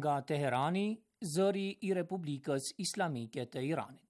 Nga Teherani, zëri I Republikës Islamike të Iranit.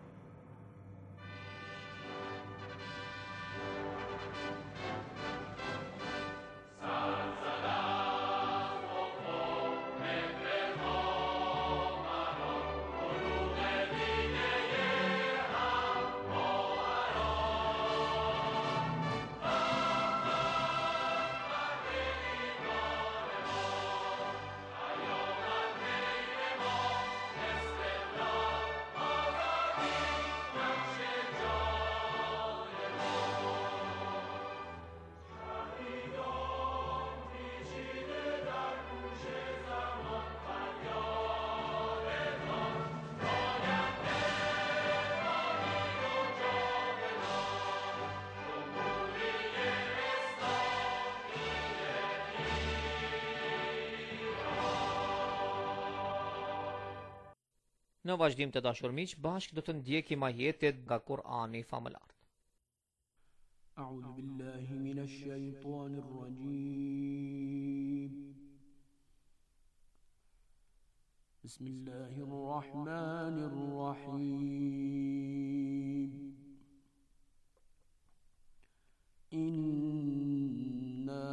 Në vazhdim të dashur miq, bashkë do të ndjekim ajetet nga Kur'ani famëlar. A'udhu billahi minash shaitanir rajim. Bismillahir rahmanir rahim. Inna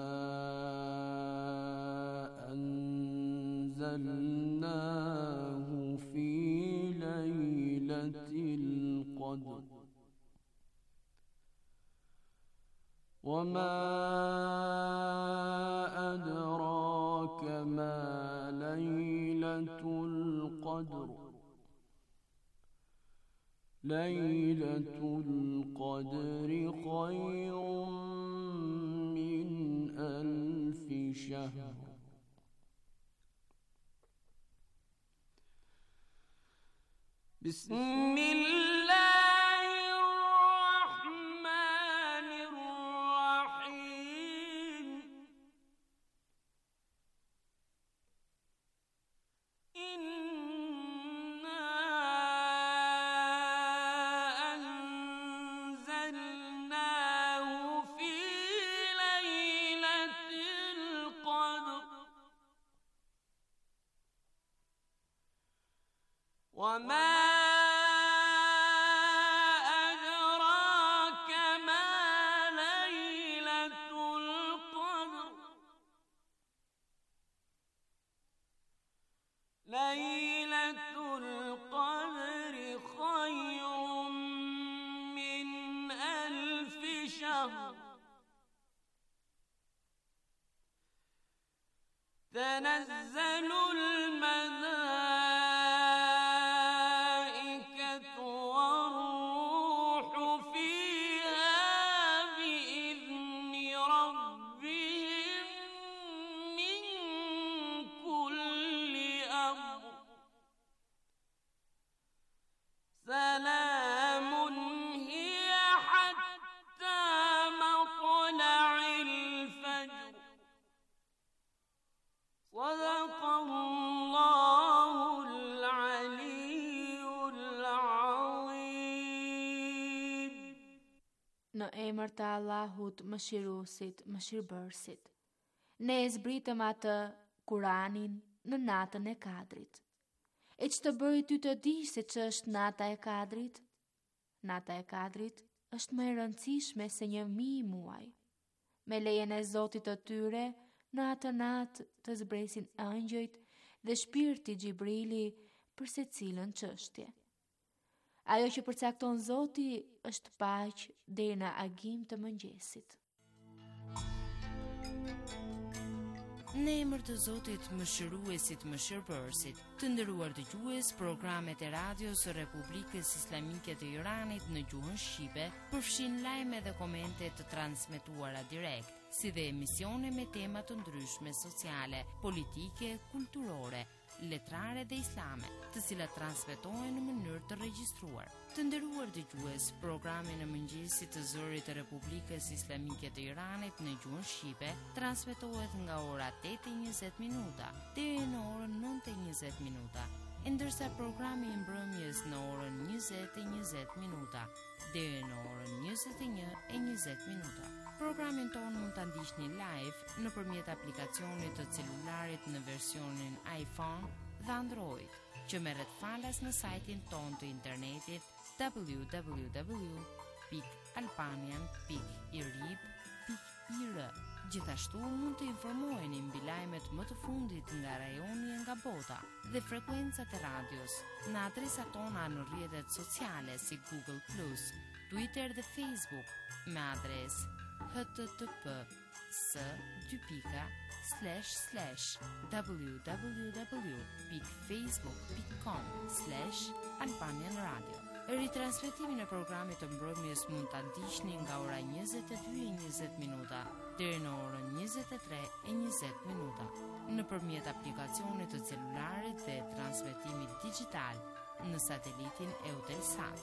anzalnahu fi القدر وما أدراك ما ليلة القدر ليلة القدر خير من 1000 شهر بسم الله الرحمن الرحيم إنا أنزلناه في ليلة القدر وما أدراك ما ليلة القدر ليلة القدر خير من 1000 شهر تنزل الملائكة والروح فيها بإذن ربهم من كل أمر سلام هي حتى مطلع الفجر صدق الله العلي العظيم. Në emër të Allahut Mëshiruesit, Mëshirbërësit. Ne e zbritëm atë Kur'anin në natën e Kadrit. E që të bëri ty të dish se që është nata e Kadrit? Nata e Kadrit është më e rëndësishme se 1000 muaj. Me lejen e Zotit të tyre, në atë natë të zbresin ëngjëjt dhe shpirti Gjibrili për secilën çështje. Ajo që përcakton Zoti është paqë deri në agim të mëngjesit. Në emër të Zotit Mëshiruesit, Mëshirbërësit, të nderuar dëgjues, programet e radios së Republikës Islamike të Iranit në gjuhën shqipe përfshin lajme dhe komente të transmetuara direkt, si dhe emisione me tema të ndryshme sociale, politike, kulturore, letrare dhe islame, të cilat transmetohen në mënyrë të regjistruar. Të nderuar dëgjues, programi në mëngjesit të zërit të Republikës Islamike të Iranit në gjuhën shqipe transmetohet nga ora 8:20 deri në orën 9:20, ndërsa programi i mbrëmjes në orën 20:20 deri në orën 21:20. Programin tonë mund të ndiqni live nëpërmjet aplikacionit të celularit në versionin iPhone dhe Android, që merret falas në sajtin tonë të internetit www.albanian.irib.ir. Gjithashtu mund të informoheni mbi lajmet më të fundit nga rajoni e nga bota dhe frekuencat e radios në adresat tona në rrjetet sociale si Google+, Twitter dhe Facebook me adresë http://www.facebook.com/Albanian Radio. Ritransmetimin e programit të mbrëmjes mund ta ndiqni nga ora 22:20 deri në orën 23:20 nëpërmjet aplikacionit të celularit dhe transmetimit digjital në satelitin Eutelsat.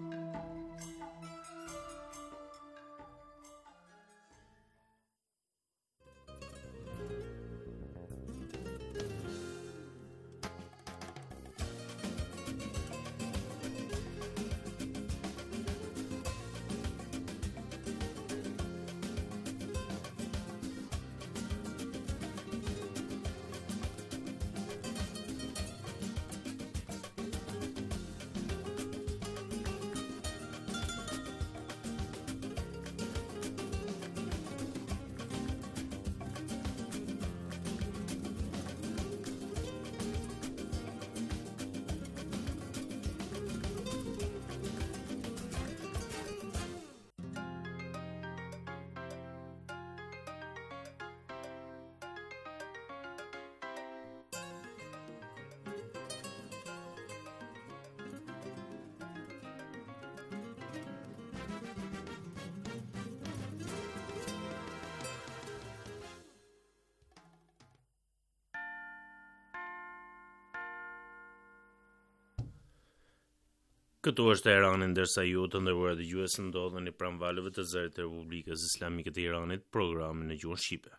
Këtu është Irani, ndërsa ju të nderuar dëgjues ndodheni pranë valëve të zërit të Republikës Islamike të Iranit, programin në gjuhën shqipe.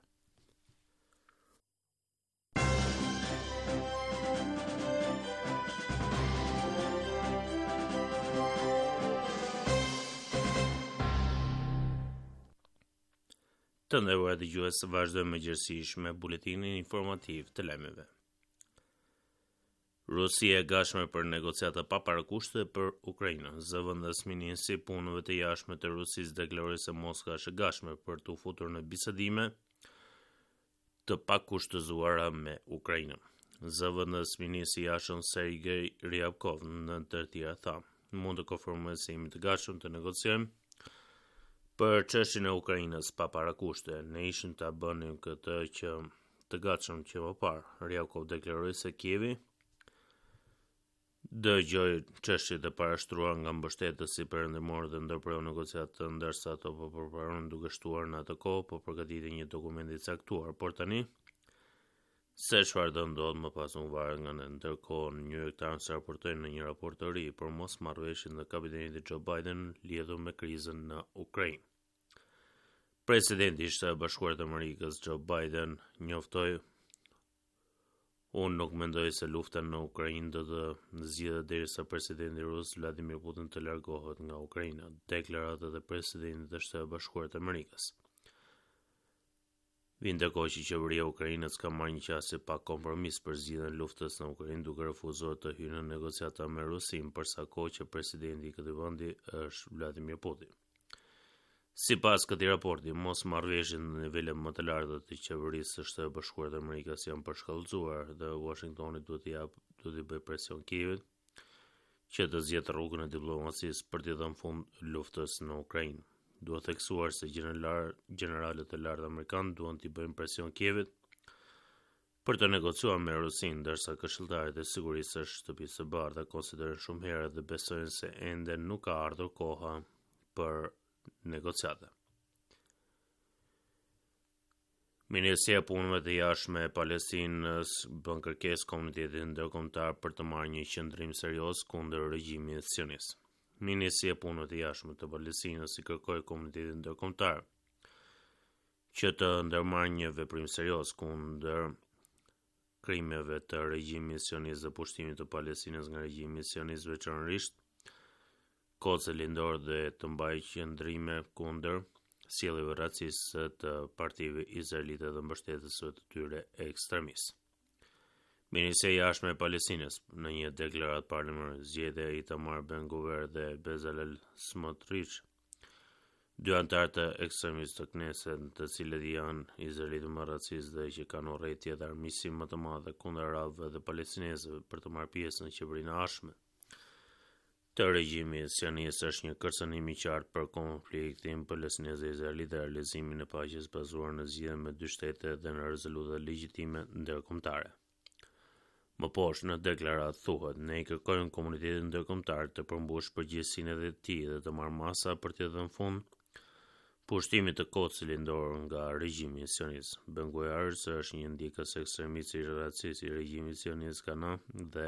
Të nderuar dëgjues, vazhdojmë mëngjesisht me buletinin informativ të lajmeve. Rusia e gatshme për negociata pa parakushte për Ukrainën. Zëvendës ministri i punëve të jashtme të Rusisë deklaroi se Moska është e gatshme për të futur në bisedime të pakushtëzuara me Ukrainën. Zëvendës ministri i jashtëm Sergej Ryabkov në të tjera tha: "Mund të konfirmoj se jemi të gatshëm të negociojmë për çështjen e Ukrainës pa parakushte. Ne ishim ta bënim këtë që të gatshëm që më parë." Ryabkov deklaroi se Kievi dëgjoi çështjet e parashtruara nga mbështetësi perëndimor dhe ndërpreu negociatë, ndërsa ato po përparohen duke shtuar në atë kohë po përgatitej një dokument i caktuar, por tani se çfarë do ndodh më pas nuk varet nga ne. Ndërkohë, New York Times raportoi në një raport të ri për mosmarrëveshjen e kabinetit Joe Biden lidhur me krizën në Ukrainë. Presidenti i Shtetit Bashkuar të Amerikës Joe Biden njoftoi: "Unë nuk mendoj se lufta në Ukrainë do të zgjidhet derisa presidenti rus Vladimir Putin të largohet nga Ukraina." Deklaratat e presidentit të Shtetit Bashkuar të Amerikës vijnë ndërkohë që qeveria e Ukrainës ka marrë një qasje pa kompromis për zgjidhjen e luftës në Ukrainë, duke refuzuar të hyrë në negociata me Rusinë, për sa kohë që presidenti i këtij vendi është Vladimir Putin. Sipas këtij raporti, mosmarrëveshjet në nivele më të larta të qeverisë së Shtetit Bashkuar të Amerikës janë përshkallëzuar dhe Washingtoni duhet të bëjë presion Kievit që të zgjedhë rrugën e diplomacisë për të dhënë fund luftës në Ukrainë. Duhet theksuar se gjeneralet e lartë amerikanë duan të bëjnë presion Kievit për të negociuar me Rusinë, ndërsa këshilltarët e sigurisë së Shtëpisë së Bardhë konsiderojnë shumë herë dhe besojnë se ende nuk ka ardhur koha për negociata. Ministria e Punëve të Jashtme e Palestinës bën kërkesë komunitetit ndërkombëtar për të marrë një qendrim serioz kundër regjimit sionist. Ministria e Punëve të Jashtme të Palestinës i kërkoi komunitetit ndërkombëtar që të ndërmarrë një veprim serioz kundër krimeve të regjimit sionist dhe pushtimit të Palestinës nga regjimi sionist, veçanërisht kocë lindor dhe të mbajë qendrime kundër sjelljes racistë të partive izraelite dhe mbështetësve të tyre ekstremistë. Ministria e Jashtme e Palestinës në një deklaratë parlamentare zgjedhja e Itamar Ben-Gvir dhe Bezalel Smotrich, dy anëtar të ekstremistë të Knesset, të cilët janë izraelitë më racistë dhe që kanë urrëtie dhe armiqësi më të madhe kundër arabëve dhe palestinezëve për të marrë pjesë në qeverinë e ardhshme të regjimit sionist, është një kërcënim i qartë për konfliktin palestinez-izraelit dhe realizimin e paqes bazuar në zgjidhje me dy shtete dhe në rezoluta legjitime ndërkombëtare. Më poshtë në deklaratë thuhet, ne I kërkojmë komunitetin ndërkombëtar të përmbush përgjegjësinë e tij dhe të marrë masa për të dhënë fund pushtimit të kotë cilindor nga regjimi sionist. Ben-Gvir është një ndjekës ekstremist I racist I regjimit sionist kana dhe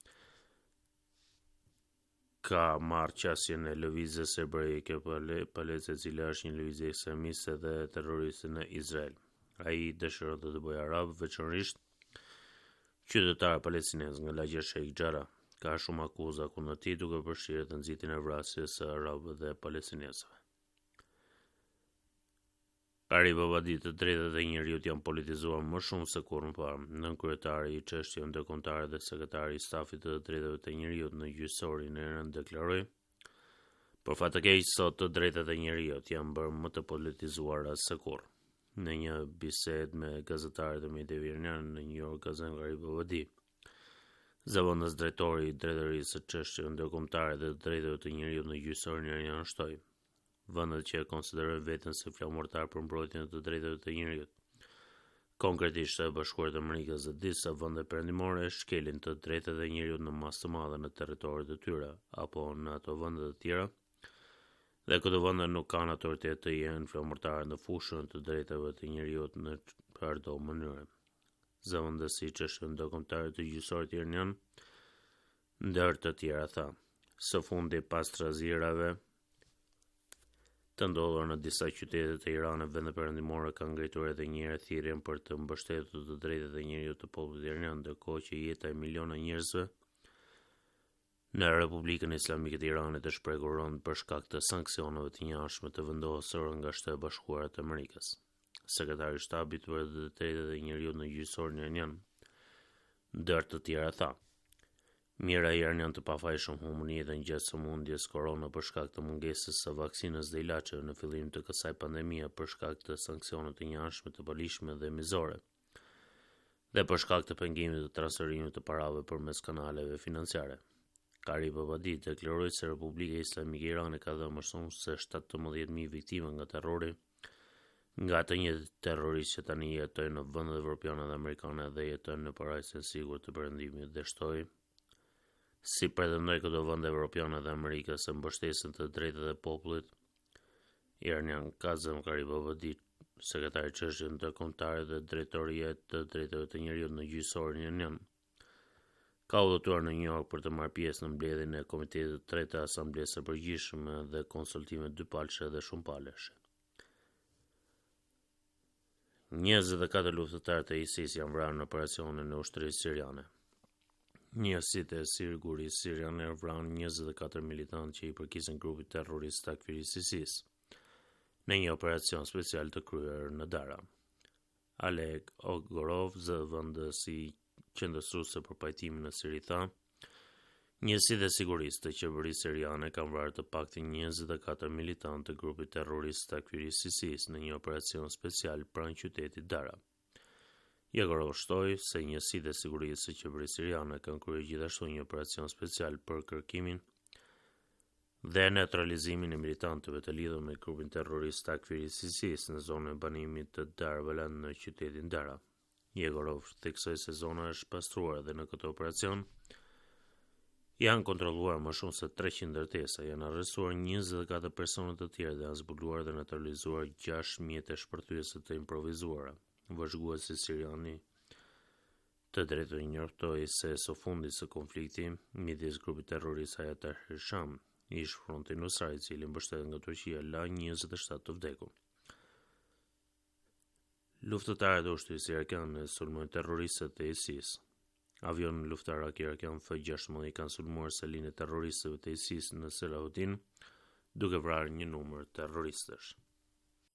ka marrë qasjen e lëvizjes hebraike Palestë, e cila është një lëvizje ekstremiste dhe terroriste në Izrael. Ai dëshiron të bëjë arab, veçanërisht qytetarë palestinezë nga lagja Sheikh Jarrah. Ka shumë akuza kundër tij duke përfshirë të nxitjen e vrasjes së arabëve dhe palestinezëve. Ari Babadi, të drejtat e njerëzit janë politizuar më shumë se kurrë më parë. Nën kryetari I çështjeve ndërkombëtare dhe sekretari I stafit të drejtave të njerëzit në gjyqësorin e rënë deklaroi: "Për fat të keq, sot të drejtat e njerëzit janë bërë më të politizuara se kurrë." Në një bisedë me gazetarët e mediave iraniane në New York, Ari Babadi, zëvendës drejtori I drejtorisë së çështjeve ndërkombëtare dhe të drejtave të njerëzit në gjyqësorin iranian shtoi: "Vendet që konsiderojnë veten si flamurtar për mbrojtjen e të drejtave të njerëzit, konkretisht e Bashkuarat e Amerikës dhe disa vende perëndimore, shkelin të drejtat e njerëzit në masë të madhe në territoret e tyre apo në ato vende të tjera, dhe këto vende nuk kanë autoritet të jenë flamurtare në fushën të drejtave të njerëzit në çdo mënyrë." Zëvendësi I çështjeve ndërkombëtare të gjyqësorit iranian, ndër të tjera, tha: "Së fundi, pas trazirave të ndodhur në disa qytete të Iranit, vende perëndimore kanë ngritur edhe një herë thirrjen për të mbështetur të drejtat e njerëzit të popullit iranian, ndërkohë që jeta e miliona njerëzve në Republikën Islamike të Iranit është prekur rënd për shkak të sanksioneve të njashme të vendosura nga Shtetet e Bashkuara të Amerikës. Sekretari I shtabit për të drejtat e njerëzit në gjyqësorin iranian, ndër të tjera, tha: "Mira e iranian të pafajshëm humbën jetën gjatë sëmundjes korona për shkak të mungesës së vaksinës dhe ilaçeve në fillim të kësaj pandemie për shkak të sanksioneve të njashme të palishme dhe mizore, dhe për shkak të pengimit të transferimit të parave përmes kanaleve financiare." Ari Babadi deklaroi se Republika Islamike e Iranit ka dhënë më shumë se 17.000 viktime nga terrori, nga të njëjtët terroristë që tani jetojnë në vendet evropiane dhe amerikane dhe jetojnë në paraqitjen e sigurt të perëndimit, dhe shtoi: "Si pretendojnë këto vende evropiane dhe Amerikës se mbështesin të drejtat e popullit iranian", ka zënë Ari Babadi, sekretari I çështjeve ndërkombëtare dhe drejtoria të drejtave të njerëzit në gjyqësorin iranian, ka udhëtuar në New York për të marrë pjesë në mbledhjen e Komitetit të Tretë të Asamblesë së Përgjithshme dhe konsultime dypalëshe dhe shumëpalëshe. 24 luftëtarë të ISIS janë vrarë në operacionin e ushtrisë siriane. Njësitë e sigurisë siriane vranë 24 militantë që I përkisin grupit terrorist Takfiri ISIS në një operacion special të kryer në Dara. Oleg Ogorov, zëvendës I qendrësuese për pajtimin në Siri, tha: "Njësitë e sigurisë të qeverisë siriane kanë vrarë të paktën 24 militantë të grupit terrorist Takfiri ISIS në një operacion special pranë qytetit Dara." Ogorov shtoi se njësitë e sigurisë së qeverisë siriane kanë kryer gjithashtu një operacion special për kërkimin dhe neutralizimin e militantëve të lidhur me grupin terrorist Takfiri ISIS në zonën e banimit të Dar Balan në qytetin Dara. Ogorov theksoi se zona është pastruar dhe në këtë operacion janë kontrolluar më shumë se 300 ndërtesa, janë arrestuar 24 persona të tjerë dhe janë zbuluar dhe neutralizuar 6 mjete shpërthyese të improvizuara. Vazhduesi siriani të drejtave njortoi se së fundi së konflikti midis grupit terrorist Hayat Tahrir Sham, ish Fronti Nusra, I cili mbështetet nga Turqia, la 27 të vdekur. Luftëtarët e ushtrisë irakiane sulmojnë terroristët e ISIS. Avion luftarak irakian F-16 kanë sulmuar salinë e terroristëve të ISIS në Selahuddin, duke vrarë një numër terroristësh.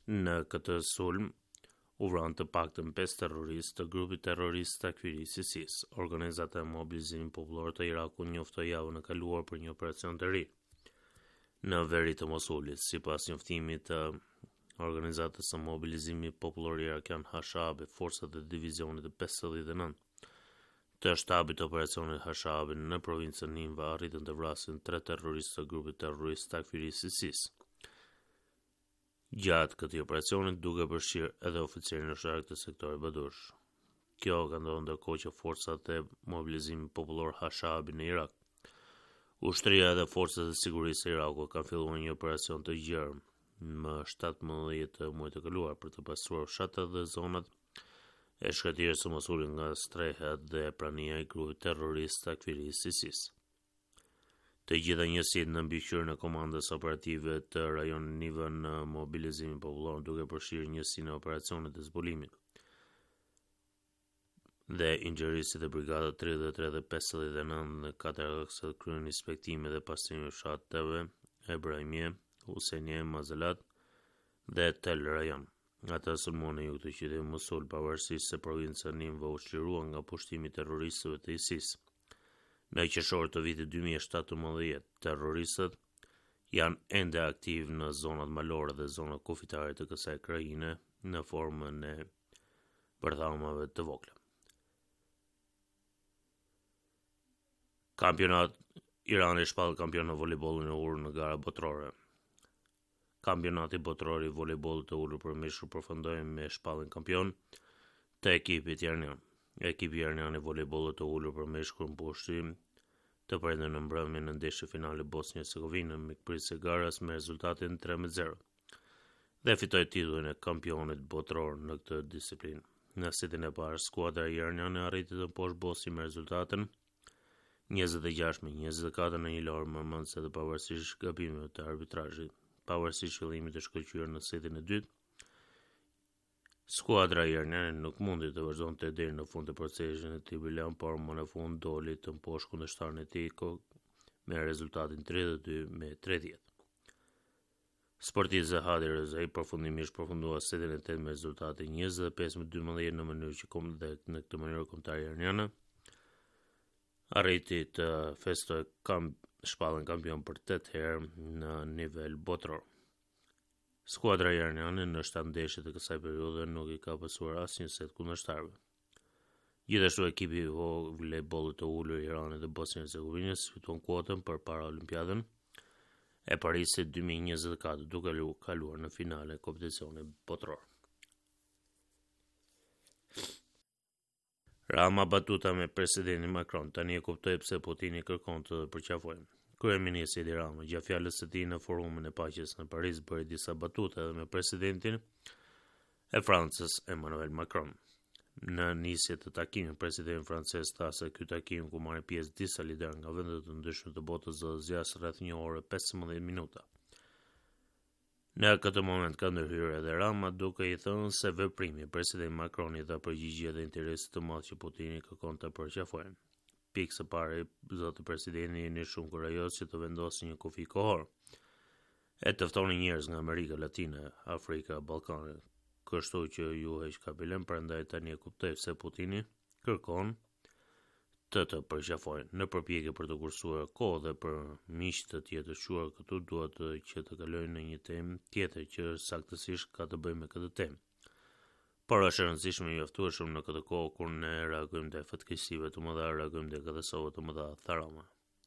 Në këtë sulm u vranë të paktën 5 terroristë të grupit terrorist Takfiri ISIS. Organizata e mobilizimit popullor të Irakut njoftoi javën e kaluar për një operacion të ri në veri të Mosulit, sipas njoftimit të Organizatës së mobilizimit popullor irakian Hashab, forcat e divizionit të 59 të shtabit të operacionit Hashab në provincën Ninva arritën të vrasin 3 terroristë të grupit terrorist Takfiri ISIS. Gjatë këtij operacioni duke përfshirë edhe oficerin ushtarak të sektorit Badush. Kjo ka ndodhur ndërkohë që forcat e mobilizimit popullor Hashab në Irak, ushtria dhe forcat e sigurisë së Irakut kanë filluar një operacion të gjerë më 17 të muajit të kaluar për të pastruar fshatet dhe zonat e shkëtirës së Mosulit nga strehet dhe prania e grupit terrorist Takfiri ISIS. Të gjitha njësitë në mbikëqyrjen e komandës operative të rajonit Niva në mobilizimin popullor duke përfshirë njësinë e operacionit të zbulimit dhe inxherisit e brigadat 33 dhe 59 në 4 akse kryen inspektime dhe pastrimi fshateve Ebrahimie, Husenie, Mazelat dhe Tel Rajan. Ata sulmuan në jug të qytetit Mosul, pavarësisht se provinca Ninva u çliruan nga pushtimi i terroristëve të ISIS. Në qershor të vitit 2017, terroristët janë ende aktiv në zonat malore dhe zonat kufitare të kësaj krajine në formën e bërthamave të vogla. Kampionat Irani shpall kampion në voleybollin e ulur në gara botërore. Kampionati botëror i voleybollit të ulur për meshkuj përfundoi me shpalljen kampion të ekipit iranian. Ekipi iranian i voleybollit të ulur për meshkuj mbushi të prendën në mbrëmje në ndeshjen finale Bosnjë-Hercegovinë me pritje garas me rezultatin 3-0 dhe fitoi titullin e kampionit botëror në këtë disiplinë. Në setin e parë, skuadra iraniane arriti të mposhtë Bosnjën me rezultatin 26-24 në një lojë mëmendse dhe pavarësisht gabimeve të arbitrazhit. Pavarësisht fillimit të shkëlqyer në setin e dytë, skuadra iraniane nuk mundi të vazhdonte deri në fund të procesit në Tbilisi, por më në fund doli të mposhtë kundërshtarin e tij me rezultatin 32-30. Sportistët e Hadi Rezai përfundua setin e 8 me rezultatin 25-12 në mënyrë që në këtë mënyrë kombëtari iraniane arriti të festoj shpallën kampion për 8 herë në nivel botëror. Skuadra iraniane në 7 ndeshje të kësaj periudhe nuk i ka pasur asnjë set kundërshtarëve. Gjithashtu ekipi i voleybollit të ulur i Iranit dhe Bosnjë-Hercegovinës fiton kuotën për Paraolimpiadën e Parisit 2024 duke kaluar në finale e kompeticionit botëror. Rama batuta me presidentin Macron, tani e kuptoi pse Putini kërkon të përqafojë. Kryeministri Edi Rama, gjatë fjalës së tij në forumin e paqes në Paris, bëri disa batuta edhe me presidentin e Francës Emmanuel Macron. Në nisje të takimit, presidenti francez tha se ky takim ku marrin pjesë disa liderë nga vende të ndryshme të botës do zgjas rreth 1 orë 15 minuta. Në këtë moment ka ndërhyrë edhe Rama duke i thënë se veprimi i presidentit Macronit dha përgjigje dhe interesit të madh që Putini kërkon të përqafojë. Pikë së pari, zoti presidenti jeni shumë kurajos që të vendosi një kufi kohor e të ftoni njerëz nga Amerika Latine, Afrika, Ballkanit, kështu që ju heq kabilen, prandaj tani e kuptoj se Putini kërkon të përqafojnë. Në përpjekje për të kursuar kohë dhe për miq të tjerë të shuar këtu, duhet që të kalojnë në një temë tjetër që saktësisht ka të bëjë me këtë temë. Por është e rëndësishme i mjaftueshëm në këtë kohë kur ne reagojmë ndaj fatkeqësive të mëdha, reagojmë ndaj katastrofave të mëdha, tha Rama.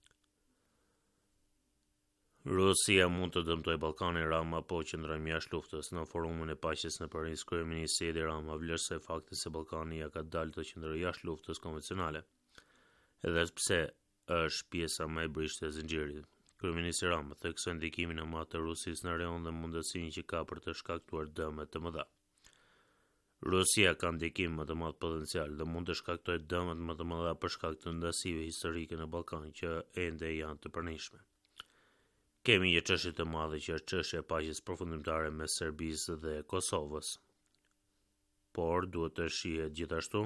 Rusia mund të dëmtojë Ballkanin, Rama po qëndrojmë jashtë luftës. Në forumin e paqes në Paris, kryeministri Edi Rama vlerësoi faktin se Ballkani ja ka dalë të qëndrojë jashtë luftës konvencionale, edhe pse është pjesa më e brishtë e zinxhirit. Kryeministri Rama theksoi ndikimin e madh të Rusisë në rajon dhe mundësinë që ka për të shkaktuar dëme të mëdha. Rusia ka ndikim më të madh potencial dhe mund të shkaktojë dëmet më të mëdha për shkak të ndasive historike në Ballkan që ende janë të pranishme. Kemi një çështje të madhe që është çështja e paqes përfundimtare mes Serbisë dhe Kosovës. Por duhet të shihet gjithashtu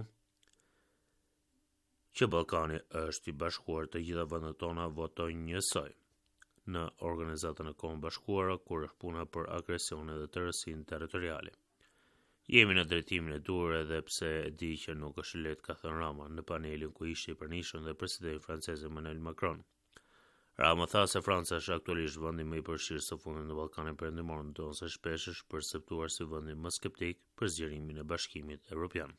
që Ballkani është i bashkuar, të gjitha vendet tona votojnë njësoj. në Organizatën e Kombeve Bashkuara kur është puna për agresione dhe tërësinë territoriale. Jemi në drejtimin e duhur edhe pse e di që nuk është lehtë, ka thënë Rama në panelin ku ishte i përnishëm dhe presidenti francez Emmanuel Macron. Rama tha se Franca është aktualisht vendi më i përfshirë së fundit në Ballkanin Perëndimor, ndonse shpesh është perceptuar si vendi më skeptik për zgjerimin e Bashkimit Evropian.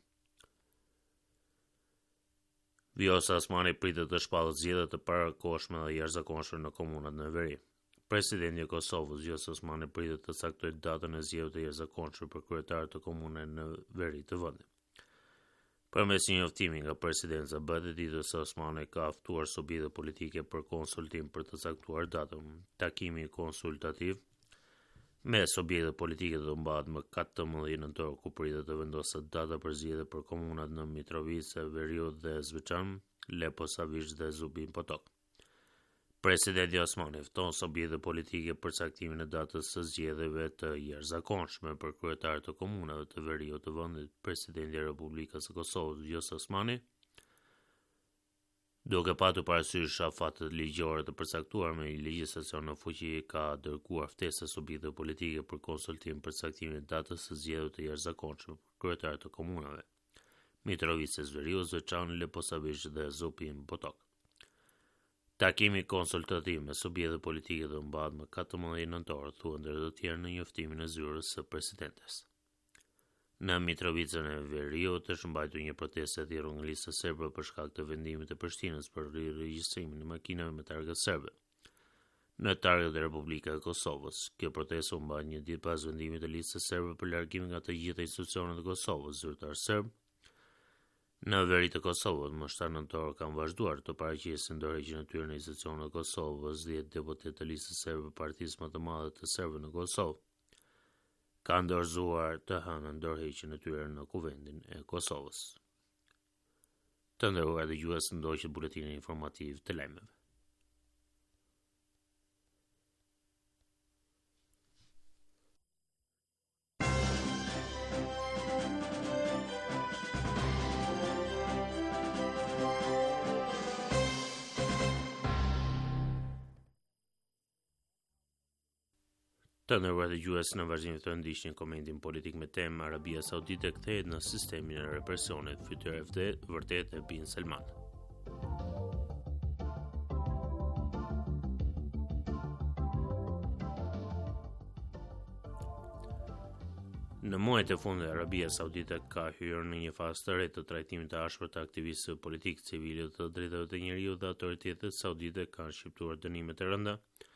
Vjosa Osmani pritet të shpallë zgjedhje të parakohshme dhe jashtëzakonshme në komunat në veri. Presidenti i Kosovës, Vjosa Osmani, pritet të caktojë datën e zgjedhjeve të jashtëzakonshme për kryetarët të komunave në veri të vendit. Përmes një njoftimi nga presidenca, bëhet e ditur se Osmani ka ftuar subjekte politike për konsultim për të caktuar datën. Takimi konsultativ me subjekte politike do mbahet më 14 nëntor, ku pritet të vendoset data për zgjedhje për komunat në Mitrovica, Veriut dhe Zvečan, Leposavić dhe Zubin Potok. Presidenti Osmani fton subjekte politike për caktimin e datës së zgjedhjeve të jashtëzakonshme për kryetarët të komunave të veriut të vendit. Presidenti i Republikës së Kosovës, Vjosa Osmani, duke patur parasysh afatet ligjore të përcaktuar me legjislacion në fuqi, ka dërguar ftesë subjekte politike për konsultim për caktimin e datës së zgjedhjeve të jashtëzakonshme për kryetarët të komunave Mitrovica, Veriu, Zvečan, Leposavić dhe Zubin Potok. Takimi konsultativ me subjekte politike do mbahet më 14 nëntor, thuan ndër të tjerë në njoftimin e zyrës së presidentes. Në Mitrovicën e Veriut është mbajtur një protestë e thirrur nga lista serbe për shkak të vendimit të Prishtinës për riregjistrimin e makinave me targa serbe në target e Republikës së Kosovës. Kjo protestë u mba një ditë pas vendimit të listës serbe për largim nga të gjitha institucionet e Kosovës. Zyrtar serb në veri të Kosovës më 7 nëntor kanë vazhduar të paraqesin ndërheqjen e tyre në institucionet e Kosovës. 10 deputet të listës serbe partisë më të madhe të serbëve në Kosovë kanë dorëzuar të hënën ndërheqjen e tyre në Kuvendin e Kosovës. Të nderuar dëgjues, ndoqët buletinin informativ të lajmeve. Të nderuar dëgjues, në vazhdim të ndiqni komentin politik me temë Arabia Saudite kthehet në sistemin e represionit, fytyrë e vërtet e Bin Salman. Në muajt e fundit, Arabia Saudite ka hyrë në një fazë të re të trajtimit të ashpër të aktivistëve politikë, civilë të drejtave të njeriut dhe autoritetet saudite kanë shqiptuar dënime të rënda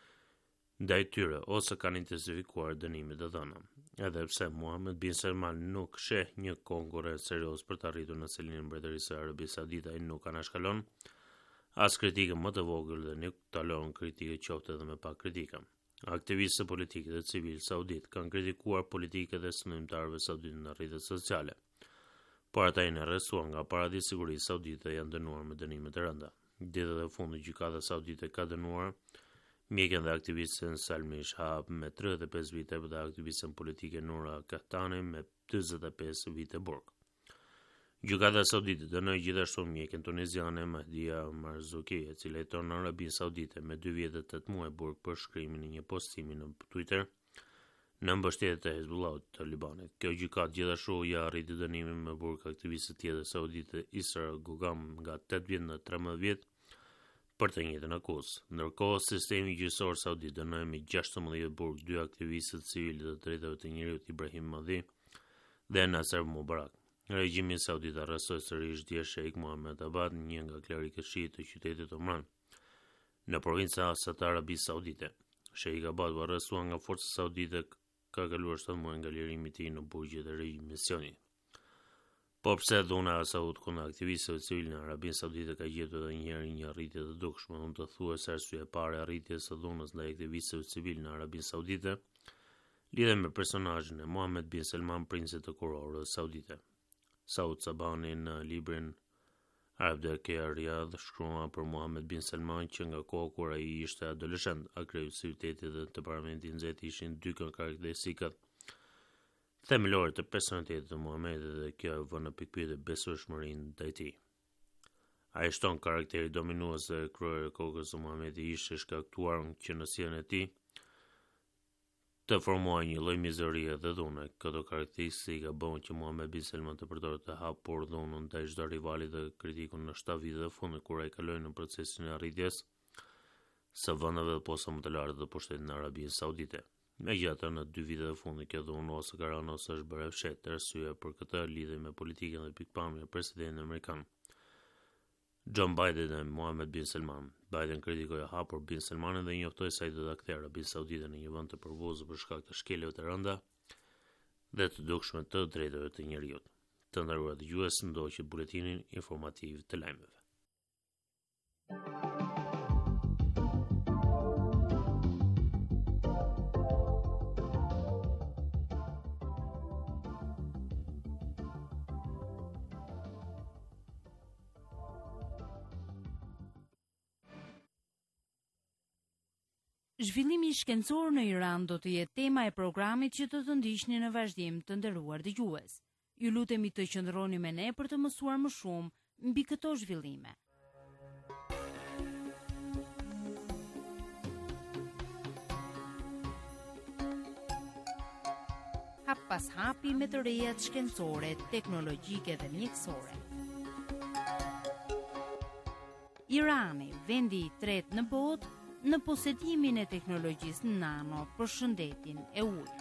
ndaj tyre ose kanë intensifikuar dënimet e dhëna. Edhe pse Mohammed bin Salman nuk sheh një konkurrencë serioz për të arritur në celinë e mbretërisë së Arabisë Saudite, ai nuk anashkalon as kritikën më të vogël dhe nuk talon kritikë qoftë edhe me pak kritika. Aktivistët politikë dhe civilë saudit kanë kritikuar politikët dhe sëndimtarëve saudit në rrjetet sociale, por ata janë arrestuar nga Paradisi i Sigurisë Saudite dhe janë dënuar me dënime të rënda. Ditët e fundit gjykata saudite ka dënuar mjekën dhe aktivistën Salmi Shahab me 35 vite dhe aktivistën politike Nura Kahtani me 45 vite burg. Gjykata saudite dënoi gjithashtu mjekën tuniziane Mahdia Marzuki, e cila jeton në Arabinë Saudite me 2 vjet dhe 8 muaj burg për shkrimin e një postimi në Twitter në mbështetje të Hezbollahut të Libanit. Kjo gjykatë gjithashtu ja arriti dënimin me burg aktivistët tjetër saudite Isra Gugam nga 8 vjet në 13 vjet për të njëjtën akuzë. Ndërkohë, sistemi gjyqësor saudit dënoi me 16 burg 2 aktivistët civilë të drejtave të njeriut Ibrahim Mahdi dhe Nasser Mubarak. Regjimi saudit arrestoi sërish dje Sheikh Mohammed Abad, një nga klerikët shiit të qytetit Omran, në provincën e Arabisë Saudite. Sheikh Abad u arrestuar nga forcat saudite ka kaluar 7 muaj nga lirimi i tij në burgjet e remisionit. Po pse dhuna e Saud kundër aktivistëve civilë në Arabinë Saudite ka gjetur edhe një herë një arritje të dukshme, mund të thuhet se arsye e parë e arritjes së dhunës ndaj aktivistëve civilë në Arabinë Saudite lidhet me personazhin e Mohammed bin Salman, princi të kurorës saudite. Saud Sabani në librin Arab Deke Riyadh shkruan për Mohammed bin Salman që nga koha kur ai ishte adoleshent, agresiviteti dhe temperamenti i nxehtë ishin dy karakteristikat themelore të personalitetit të Muhamedit dhe kjo e vënë në pikpyetje besueshmërinë ndaj tij. Ai shton karakteri dominues dhe kryerë e kokës së Muhamedit ishte shkaktuar që në sjelljen e tij të formuar një lloj mizerie dhe dhune. Këto karakteristika bën që Muhamed bin Salman të përdorë të hapur dhunën ndaj çdo rivali dhe kritikun në 7 vitet e fundit kur ai kaloi në procesin e arritjes së vendeve dhe posa më të larta të pushtetit në Arabinë Saudite. Megjithatë, në 2 vitet e fundit kjo dhunë ose ka rënë ose është bërë fshet. Arsyeja për këtë lidhet me politikën dhe pikpamjen e presidentit amerikan John Biden dhe Mohammed bin Salman. Biden kritikoi hapur bin Salmanin dhe njoftoi se ai do ta kthejë Arabinë Saudite në një vend të përvozur për shkak të shkeljeve të rënda dhe të dukshme të drejtave të njerëzit. Të nderuar dëgjues, ndoqët buletinin informativ të lajmeve. Zhvillimi shkencor në Iran do të jetë tema e programit që do të ndiqni në vazhdim, të nderuar dëgjues. Ju lutemi të qëndroni me ne për të mësuar më shumë mbi këto zhvillime. Hap pas hapi me të rejat shkencore, teknologjike dhe mjekësore. Irani, vendi i tretë në botë në posedimin e teknologjisë nano për shëndetin e ujit.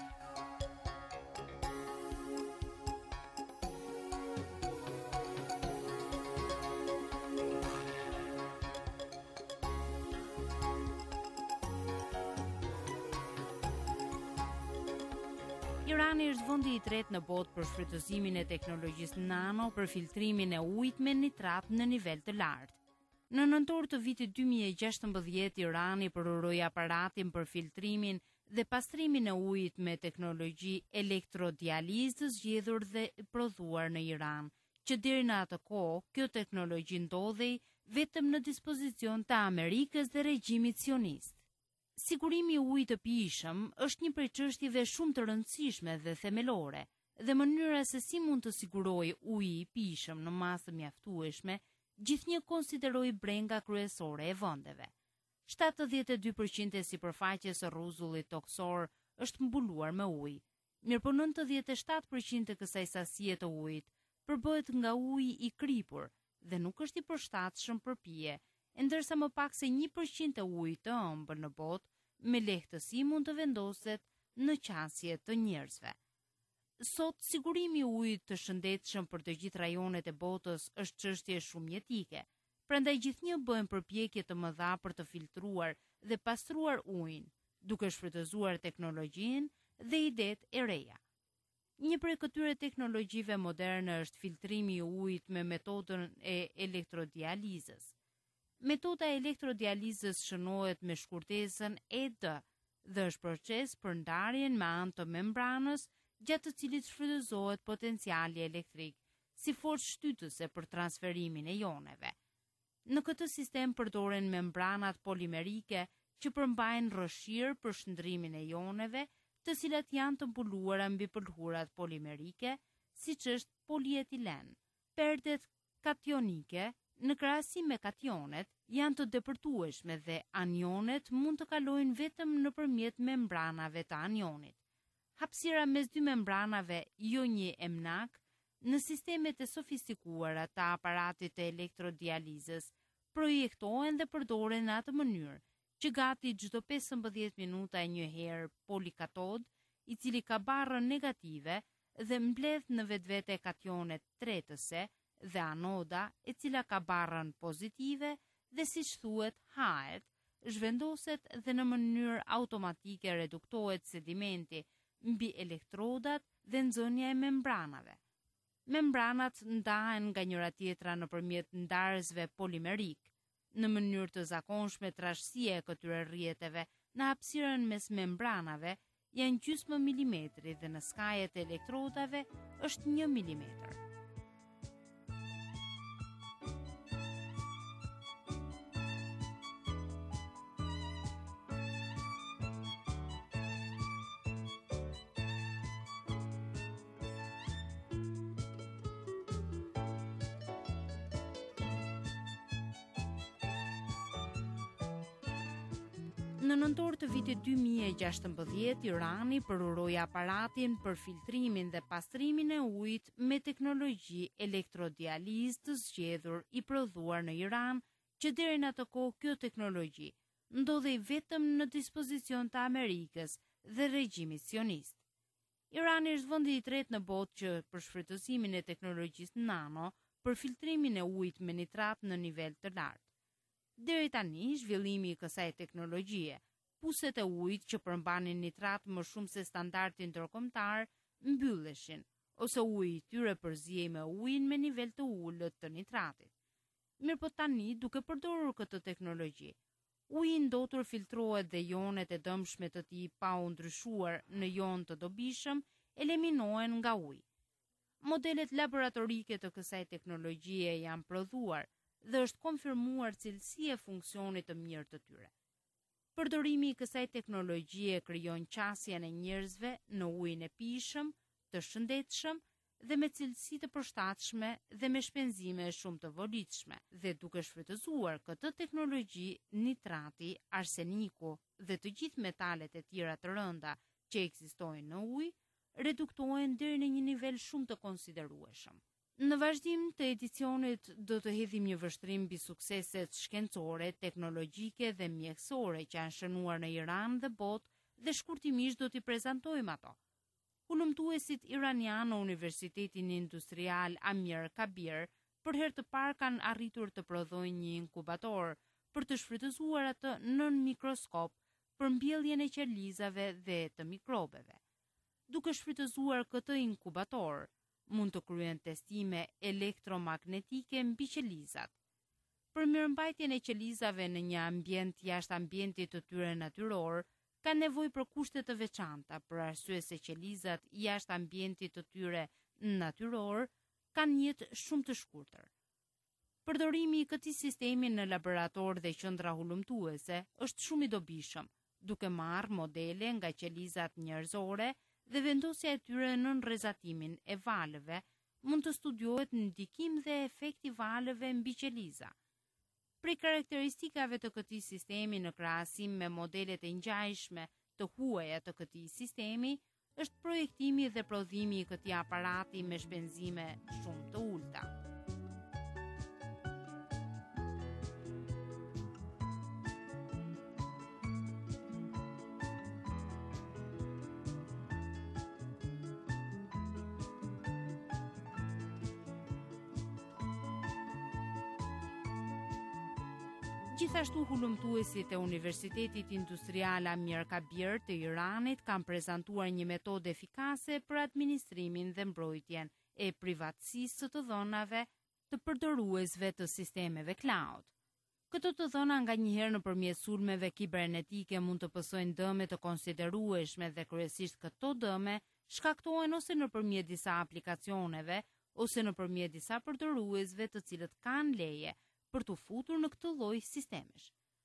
Irani është vendi i tretë në botë për shfrytëzimin e teknologjisë nano për filtrimin e ujit me nitrat në nivel të lartë. Në nëntor të vitit 2016, Irani përuroi aparatin për filtrimin dhe pastrimin e ujit me teknologji elektrodializë zgjedhur dhe prodhuar në Iran, që deri në atë kohë kjo teknologji ndodhej vetëm në dispozicion të Amerikës dhe regjimit sionist. Sigurimi i ujit të pijshëm është një prej çështjeve shumë të rëndësishme dhe themelore, dhe mënyra se si mund të sigurojë uji i pijshëm në masë mjaftueshme gjithnjë konsideroi brenga kryesore e vendeve. 72% e sipërfaqes së rruzullit toksor është mbuluar me ujë. Mirëpo 97% të kësaj sasie të ujit përbëhet nga uji i kripur dhe nuk është i përshtatshëm për pije, ndërsa më pak se 1% e ujit të ëmbël në botë me lehtësi mund të vendoset në qasje të njerëzve. Sot, sigurimi i ujit të shëndetshëm për të gjithë rajonet e botës është çështje shumë jetike. Prandaj gjithnjë bëhen përpjekje të mëdha për të filtruar dhe pastruar ujin, duke shfrytëzuar teknologjinë dhe idetë e reja. Një prej këtyre teknologjive moderne është filtrimi i ujit me metodën e elektrodializës. Metoda e elektrodializës shënohet me shkurtesën ED dhe është proces për ndarjen me anë të membranës gjatë të cilit shfrytëzohet potenciali elektrik si forcë shtytëse për transferimin e joneve. Në këtë sistem përdoren membranat polimerike që përmbajnë rrëshirë për shndrimin e joneve, të cilat janë të mbuluara mbi pëlhurat polimerike, siç është polietilen. Perdet kationike, në krahasim me kationet, janë të depërtueshme dhe anionet mund të kalojnë vetëm nëpërmjet membranave të anionit. Hapësira mes dy membranave jo një emnak në sistemet e sofistikuara të aparatit të elektrodializës projektohen dhe përdoren në atë mënyrë që gati çdo 15 minuta një herë polikatod, i cili ka barrën negative dhe mbledh në vetvete kationet tretëse dhe anoda e cila ka barrën pozitive dhe siç thuhet hahet, zhvendoset dhe në mënyrë automatike reduktohet sedimenti mbi elektrodat dhe nxënja e membranave. Membranat ndahen nga njëra tjetra nëpërmjet ndarësve polimerik. Në mënyrë të zakonshme trashësia e këtyre rrjeteve në hapësirën mes membranave janë gjysmë milimetri dhe në skajet e elektrodave është 1 milimetër. Në nëntor të vitit 2016, Irani përuroi aparatin për filtrimin dhe pastrimin e ujit me teknologji elektrodializë të zgjedhur i prodhuar në Iran, që deri në atë kohë kjo teknologji ndodhej vetëm në dispozicion të Amerikës dhe regjimit sionist. Irani është vendi i tretë në botë që për shfrytëzimin e teknologjisë nano për filtrimin e ujit me nitrat në nivel të lartë. Deri tani, zhvillimi i kësaj teknologjie, puset e ujit që përmbanin nitrat më shumë se standardi ndërkombëtar mbylleshin, ose uji i tyre përzihej me ujin me nivel të ulët të nitratit. Mirëpo tani, duke përdorur këtë teknologji, uji ndotur filtrohet dhe jonet e dëmshme të tij pa u ndryshuar në jon të dobishëm eliminohen nga uji. Modelet laboratorike të kësaj teknologjie janë prodhuar dhe është konfirmuar cilësia e funksionit të mirë të tyre. Përdorimi i kësaj teknologjie krijon qasjen e njerëzve në ujin e pijshëm, të shëndetshëm dhe me cilësi të përshtatshme dhe me shpenzime shumë të volitshme, dhe duke shfrytëzuar këtë teknologji, nitrati, arseniku dhe të gjithë metalet e tjera të rënda që ekzistojnë në ujë reduktohen deri në një nivel shumë të konsiderueshëm. Në vazhdim të edicionit do të hedhim një vështrim mbi sukseset shkencore, teknologjike dhe mjekësore që janë shënuar në Iran dhe botë dhe shkurtimisht do t'i prezantojmë ato. Hulumtuesit iranian në Universitetin Industrial Amir Kabir për herë të parë kanë arritur të prodhojnë një inkubator për të shfrytëzuar atë nën mikroskop për mbjelljen e qelizave dhe të mikrobeve. Duke shfrytëzuar këtë inkubator, mund të kryen testime elektromagnetike mbi qelizat. Për mirëmbajtjen e qelizave në një ambient jashtë ambientit të tyre natyror, ka nevojë për kushte të veçanta, për arsye se qelizat jashtë ambientit të tyre natyror kanë jetë shumë të shkurtër. Përdorimi i këtij sistemi në laborator dhe qendra hulumtuese është shumë i dobishëm, duke marrë modele nga qelizat njerëzore dhe vendosja e tyre në rrezatimin e valëve mund të studiohet në ndikim dhe efekti valëve mbi qeliza. Prej karakteristikave të këtij sistemi në krahasim me modelet e ngjajshme të huaja të këtij sistemi është projektimi dhe prodhimi i këtij aparati me shpenzime shumë të ulta. Gjithashtu hulumtuesit e Universitetit Industrial Amir Kabir të Iranit kanë prezantuar një metodë efikase për administrimin dhe mbrojtjen e privatësisë të dhënave të përdoruesve të sistemeve cloud. Këto të dhëna nganjëherë nëpërmjet sulmeve kibernetike mund të pësojnë dëme të konsiderueshme dhe kryesisht këto dëme shkaktohen ose nëpërmjet disa aplikacioneve ose nëpërmjet disa përdoruesve të cilët kanë leje për të futur në këtë lloj sistemesh.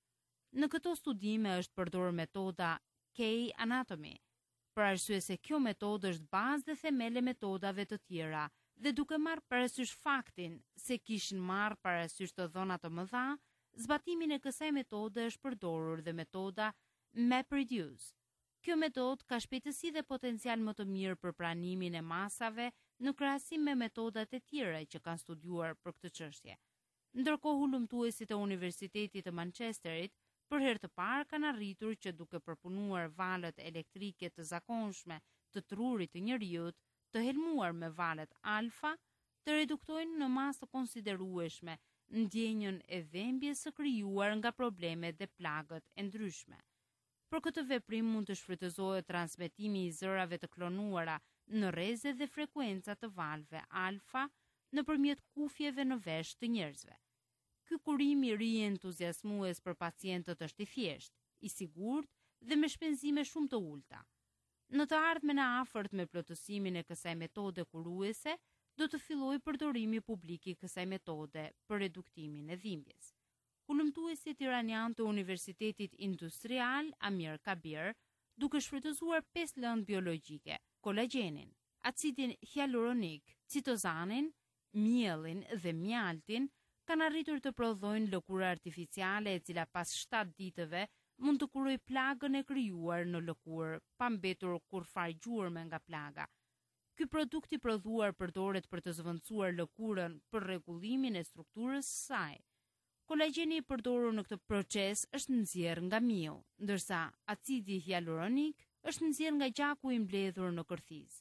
Në këto studime është përdorur metoda K-anatomy, për arsye se kjo metodë është bazë dhe themel e metodave të tjera, dhe duke marrë parasysh faktin se kishin marrë parasysh të dhëna të mëdha, zbatimin e kësaj metode është përdorur dhe metoda MapReduce. Kjo metodë ka shpejtësi dhe potencial më të mirë për pranimin e masave në krahasim me metodat e tjera që kanë studiuar për këtë çështje. Ndërkohë hulumtuesit e Universitetit të Manchesterit për herë të parë kanë arritur që duke përpunuar valët elektrike të zakonshme të trurit të njerëzit, të helmuar me valët alfa, të reduktojnë në masë të konsiderueshme ndjenjën e dhimbjes së krijuar nga problemet dhe plagët e ndryshme. Për këtë veprim mund të shfrytëzohet transmetimi i zërave të klonuara në rreze dhe frekuenca të valëve alfa nëpërmjet kufjeve në vesh të njerëzve. Ky kurim i ri entuziasmues për pacientët është i thjeshtë, i sigurt dhe me shpenzime shumë të ulta. Në të ardhmen e afërt me plotësimin e kësaj metode kuruese, do të fillojë përdorimi publik i kësaj metode për reduktimin e dhimbjes. Hulumtuesit iranian të Universitetit Industrial Amir Kabir, duke shfrytëzuar 5 lëndë biologjike, kolagjenin, acidin hyaluronik, citozanin, mielin dhe mjaltin, kanë arritur të prodhojnë lëkurë artificiale e cila pas 7 ditëve mund të kuroj plagën e krijuar në lëkurë, pa mbetur kurfar gjurmë nga plaga. Ky produkt i prodhuar përdoret për të zvendësuar lëkurën për rregullimin e strukturës së saj. Kolagjeni i përdorur në këtë proces është nxjerrë nga miu, ndërsa acidi hyaluronik është nxjerrë nga gjaku i mbledhur në kërthizë.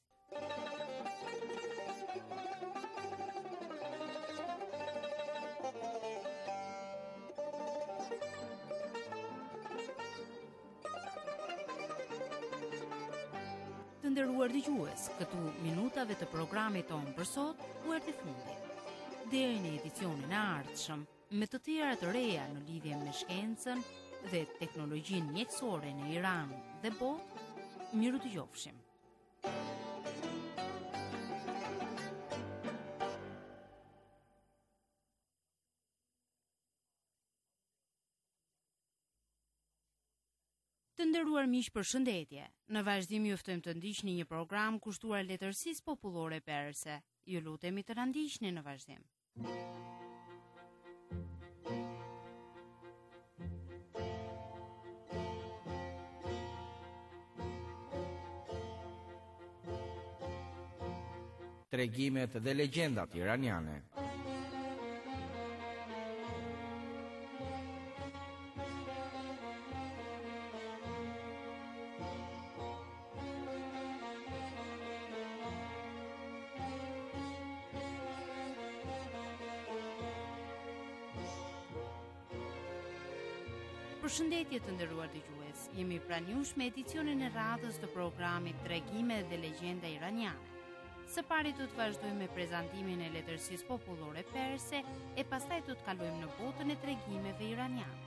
Të nderuar dëgjues, këtu minutave të programit tonë për sot u erdhi fundi. Deri në edicionin e ardhshëm, me të tjera të reja në lidhje me shkencën dhe teknologjinë mjekësore në Iran dhe botë, miru dëgjofshim. Të nderuar miq, përshëndetje. Në vazhdim ju ftojmë të ndiqni një program kushtuar letërsisë popullore perse. Ju lutemi të na ndiqni në vazhdim. Tregimet dhe legjendat iraniane. Përshëndetje të nderuar dëgjues. Jemi pranë jush me edicionin e radhës të programit Tregime dhe legjenda iraniane. Së pari do të vazhdojmë me prezantimin e letërsisë popullore perse e pastaj do të kalojmë në botën e tregimeve iraniane.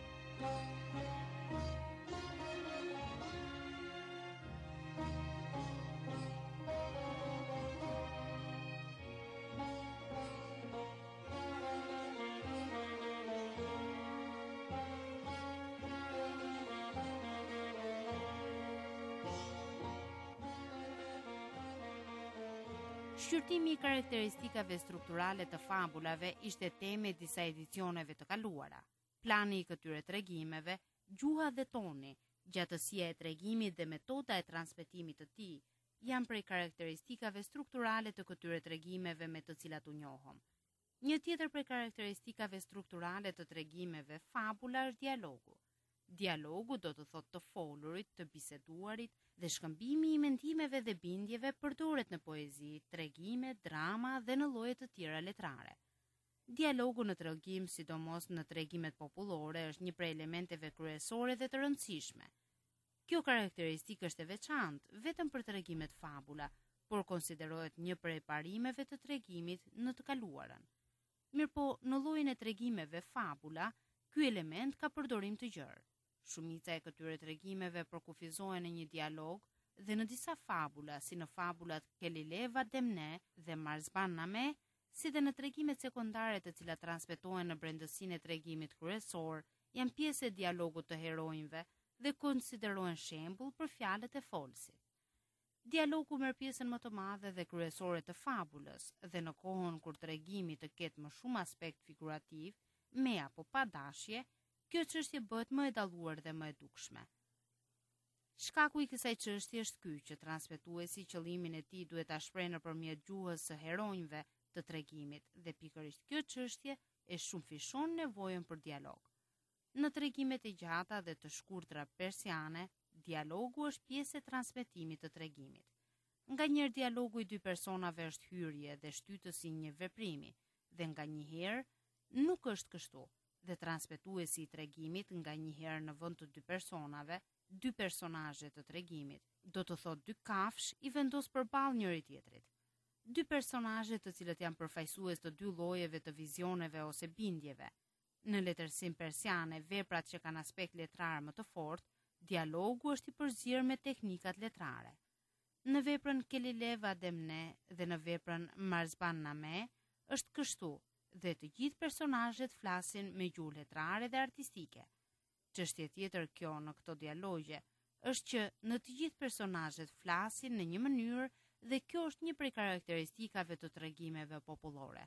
Shqyrtimi i karakteristikave strukturale të fabulave ishte temë e disa edicioneve të kaluara. Plani i këtyre tregimeve, gjuha dhe toni, gjatësia e tregimit dhe metoda e transmetimit të tij janë prej karakteristikave strukturale të këtyre tregimeve me të cilat u njohëm. Një tjetër prej karakteristikave strukturale të tregimeve fabula është dialogu. Dialogu do të thotë të folurit, të biseduarit dhe shkëmbimi i mendimeve dhe bindjeve përdoret në poezi, tregime, drama dhe në lloje të tjera letrare. Dialogu në tregim, sidomos në tregimet popullore, është një prej elementeve kryesore dhe të rëndësishme. Kjo karakteristikë është e veçantë vetëm për tregimet fabula, por konsiderohet një prej parimeve të tregimit në të kaluarën. Mirëpo, në llojin e tregimeve fabula, ky element ka përdorim të gjerë. Shumica e këtyre tregimeve përkufizohen në një dialog dhe në disa fabula, si në fabulat Kelileva Demne dhe Marzban Name, si dhe në tregimet sekondare të cilat transmetohen në brendësinë e tregimit kryesor, janë pjesë e dialogut të heronjve dhe konsiderohen shembull për fjalët e folësit. Dialogu merr pjesën më të madhe dhe kryesore të fabulës dhe në kohën kur tregimi të ketë më shumë aspekt figurativ, me apo pa dashje, kjo çështje bëhet më e dalluar dhe më e dukshme. Shkaku i kësaj çështje është ky që transmetuesi qëllimin e tij duhet ta shprehë nëpërmjet gjuhës së heronjve të tregimit dhe pikërisht kjo çështje e shumëfishon nevojën për dialog. Në tregimet e gjata dhe të shkurtra persiane, dialogu është pjesë e transmetimit të tregimit. Nganjëherë dialogu i dy personave është hyrje dhe shtytësi i një veprimi, dhe nganjëherë nuk është kështu. Dhe transmetuesi i tregimit nganjëherë në vend të dy personave, dy personazhe të tregimit, do të thotë dy kafsh i vendos përballë njëri tjetrit. Dy personazhe të cilët janë përfaqësues të dy llojeve të vizioneve ose bindjeve. Në letërsinë persiane, veprat që kanë aspekt letrar më të fortë, dialogu është i përzierë me teknikat letrare. Në veprën Kelileva Demne dhe në veprën Marzban Name është kështu, dhe të gjithë personazhet flasin me gjuhë letrare dhe artistike. Çështje tjetër kjo në këto dialogje është që në të gjithë personazhet flasin në një mënyrë dhe kjo është një prej karakteristikave të tregimeve popullore.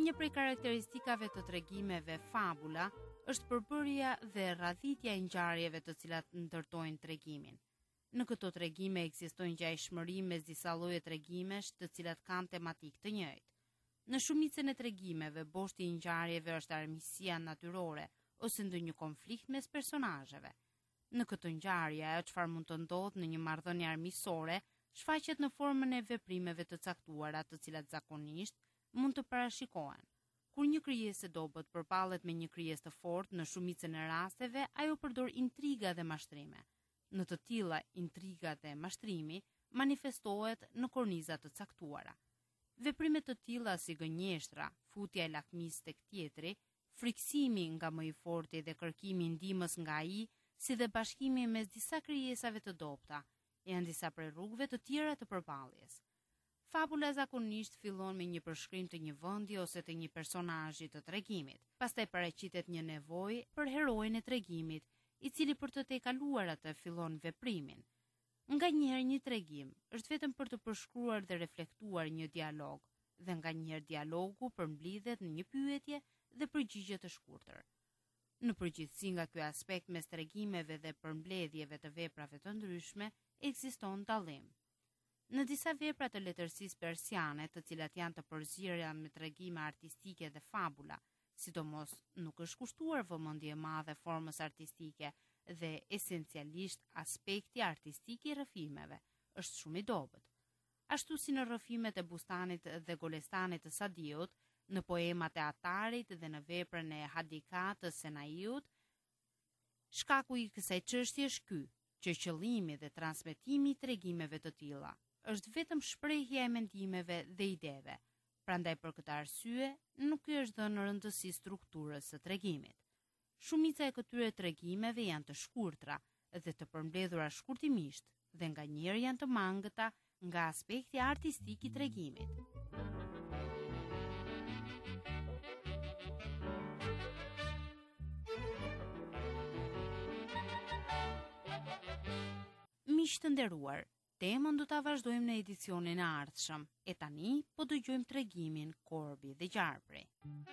Një prej karakteristikave të tregimeve fabula është përbërja dhe radhitja e ngjarjeve të cilat ndërtojnë tregimin. Në këto tregime ekzistojnë ngjashmëri mes disa lloje tregimesh të cilat kanë tematikë të njëjtë. Në shumicën e tregimeve, boshti i ngjarjeve është armiqësia natyrore ose ndonjë konflikt mes personazheve. Në këtë ngjarje, ajo çfarë mund të ndodhë në një marrëdhënie armiqësore shfaqet në formën e veprimeve të caktuara, të cilat zakonisht mund të parashikohen. Kur një krijesë e dobët përballet me një krijesë të fortë, në shumicën e rasteve ajo përdor intriga dhe mashtrime. Në të tilla, intriga dhe mashtrimi manifestohet në korniza të caktuara. Veprime të tilla si gënjeshtra, futja e lakmisë tek tjetri, friksimi nga më i forti dhe kërkimi ndihmës nga ai, si dhe bashkimi mes disa krijesave të dobta, janë disa prej rrugëve të tjera të përballjes. Fabula zakonisht fillon me një përshkrim të një vendi ose të një personazhi të tregimit. Pastaj paraqitet një nevojë për heroin e tregimit, i cili për të tejkaluar atë fillon veprimin. Nganjëherë një tregim është vetëm për të përshkruar dhe reflektuar një dialog, dhe nganjëherë dialogu përmblidhet në një pyetje dhe përgjigje të shkurtër. Në përgjithësi nga ky aspekt mes tregimeve dhe përmbledhjeve të veprave të ndryshme ekziston dallim. Në disa vepra të letërsisë persiane, të cilat janë të përzierja me tregime artistike dhe fabula, sidomos nuk është kushtuar vëmendje e madhe formës artistike dhe esencialisht aspekti artistik i rrëfimeve është shumë i dobët. Ashtu si në rrëfimet e Bustanit dhe Golestanit të Sadiut, në poemat e Atarit dhe në veprën e Hadikat të Senaiut, shkaku i kësaj çështje është ky, që qëllimi dhe transmetimi i tregimeve të tilla është vetëm shprehja e mendimeve dhe ideve. Prandaj për këtë arsye nuk i është dhënë rëndësi strukturës së tregimit. Shumica e këtyre tregimeve janë të shkurtra dhe të përmbledhura shkurtimisht dhe nganjëherë janë të mangëta nga aspekti artistik i tregimit. Miq të nderuar, temën do ta vazhdojmë në edicionin e ardhshëm. E tani po dëgjojmë tregimin Korbi dhe Gjarpri.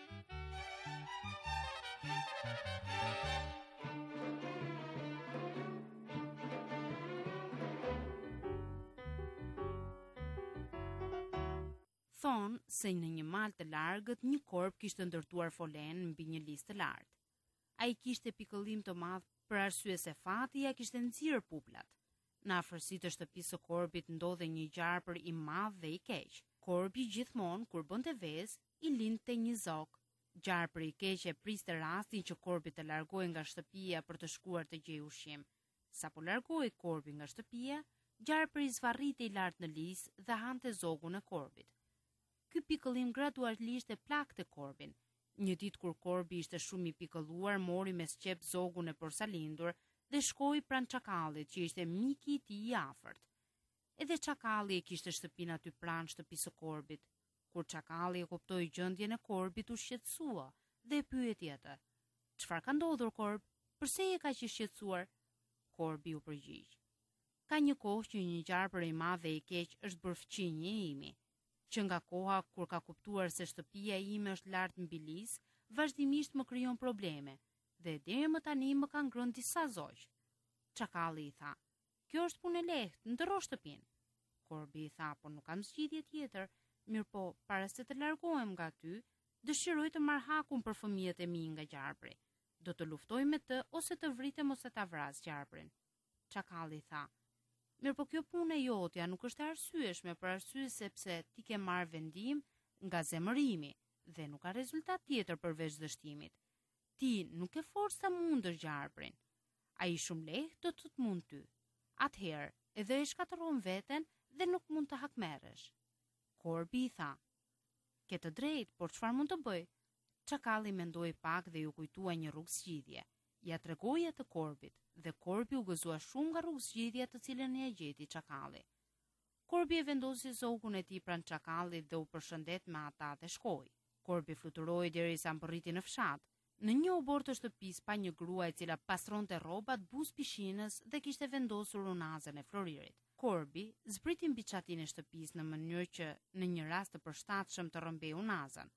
Thonë se në një mal të largët një korb kishte ndërtuar folen mbi një listë të lartë. Ai kishte pikëllim të madh për arsye se fati ja kishte nxjerrë puplat. Në afërsi të shtëpisë së korbit ndodhej një gjarpër i madh dhe i keq. Korbi gjithmonë kur bënte vezë i lindte një zog. Gjarpëri i keq e priste rastin që korbi të largohej nga shtëpia për të shkuar të gjejë ushqim. Sapo largohej korbi nga shtëpia, gjarpëri zvarritej lart në lisë dhe hante zogun e korbit. Ky pikëllim gradualisht e plagte korbin. Një ditë kur korbi ishte shumë i pikëlluar, mori me sqep zogun e porsalindur dhe shkoi pranë çakallit, që ishte miki i tij i afërt. Edhe çakalli e kishte shtëpinë aty pranë shtëpisë së korbit. Kur çakalli e kuptoi gjendjen e korbit, u shqetësua dhe e pyeti atë: "Çfarë ka ndodhur, korb? Pse je kaq i shqetësuar?" Korbi u përgjigj: "Ka një kohë që një gjarpër i madh dhe i keq është bërë fqinje imi, që nga koha kur ka kuptuar se shtëpia ime është lart mbi lisë, vazhdimisht më krijon probleme, dhe deri më tani më kanë ngrënë disa zogj." Çakalli i tha: "Kjo është punë e lehtë, ndërro shtëpinë." Korbi i tha: "Po nuk kam zgjidhje tjetër, mirëpo para se të largohem nga ty, dëshiroj të marr hakun për fëmijët e mi nga gjarpri. Do të luftoj me të ose të vritem ose ta vras gjarprin." Çakalli tha: "Mirëpo kjo punë e jotja nuk është e arsyeshme, për arsye sepse ti ke marrë vendim nga zemërimi dhe nuk ka rezultat tjetër përveç dështimit. Ti nuk e forcë sa mundësh gjarprin. Ai shumë lehtë do të mund ty. Atëherë, edhe e shkatërron veten dhe nuk mund të hakmerresh." Korbi i tha: "Ke të drejtë, por çfarë mund të bëj?" Çakalli mendoi pak dhe ju kujtua një rrugë zgjidhje. Ja tregoi atë korbit dhe korbi u gëzua shumë nga rrugë zgjidhja të cilën ia gjeti çakalli. Korbi e vendosi zogun e tij pranë çakallit dhe u përshëndet me ata dhe shkoi. Korbi fluturoi derisa mbërriti në fshat. Në një obor të shtëpisë pa një grua e cila pastronte rrobat buz pishinës dhe kishte vendosur unazën e floririt. Korbi zbriti mbi çatin e shtëpisë në mënyrë që në një rast të përshtatshëm të rrëmbej unazën.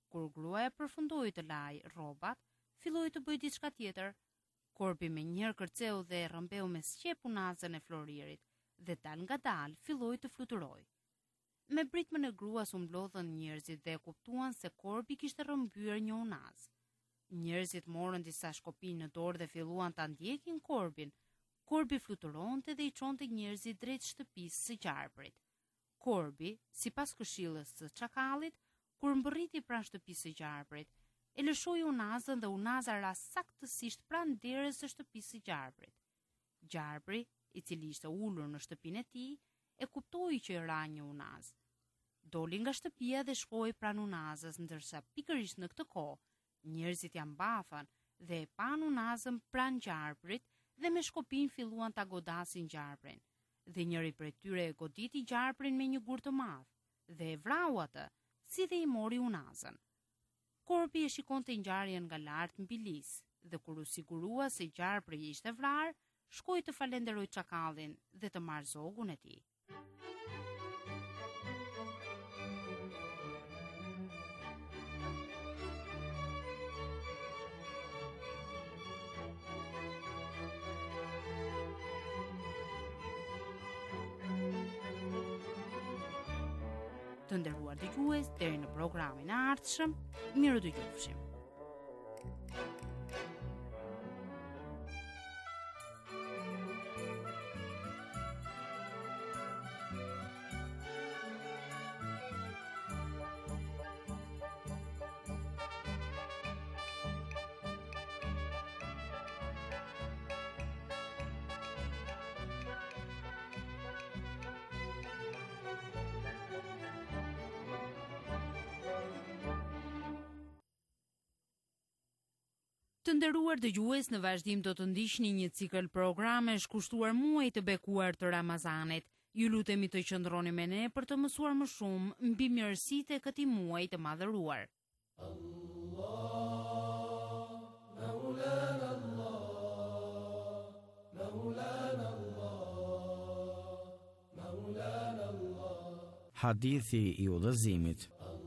Kur gruaja përfundoi të lajë rrobat, filloi të bëjë diçka tjetër. Korbi me njëherë kërceu dhe rrëmbeu me sqep unazën e Floririt dhe dal nga dal filloi të fluturoj. Me britmën e gruas u mblodhën njerëzit dhe kuptuan se korbi kishte rrëmbyer një unazë. Njerëzit morën disa shkopi në dorë dhe filluan ta ndjekin korbin. Korbi fluturonte dhe i çonte njerëzit drejt shtëpisë së gjarprit. Korbi, sipas këshillës së çakallit, kur mbërriti pranë shtëpisë së gjarprit, e lëshoi unazën dhe unaza ra saktësisht pranë derës së shtëpisë së gjarprit. Gjarpri, i cili ishte ulur në shtëpinë e tij, e kuptoi që ra një unazë. Doli nga shtëpia dhe shkoi pranë unazës, ndërsa pikërisht në këtë kohë njerëzit janë mbafën dhe e pan unazën pranë gjarprit dhe me shkopin filluan ta godasin gjarprin. Dhe njëri prej tyre e goditi gjarprin me një gur të madh dhe e vrau atë, si dhe i mori unazën. Korbi e shikonte ngjarjen nga lart mbi lis dhe kur u sigurua se gjarpri ishte vrarë, shkoi të falenderoj çakallin dhe të marrë zogun e tij. Të nderuar dëgjues, deri në programin e ardhshëm, miru dëgjofshim. Të nderuar dëgjues, në vazhdim do të ndiqni një cikël programesh kushtuar muajit të bekuar të Ramazanit. Ju lutemi të qëndroni me ne për të mësuar më shumë mbi mirësitë e këtij muaji të madhëruar. Hadithi i udhëzimit.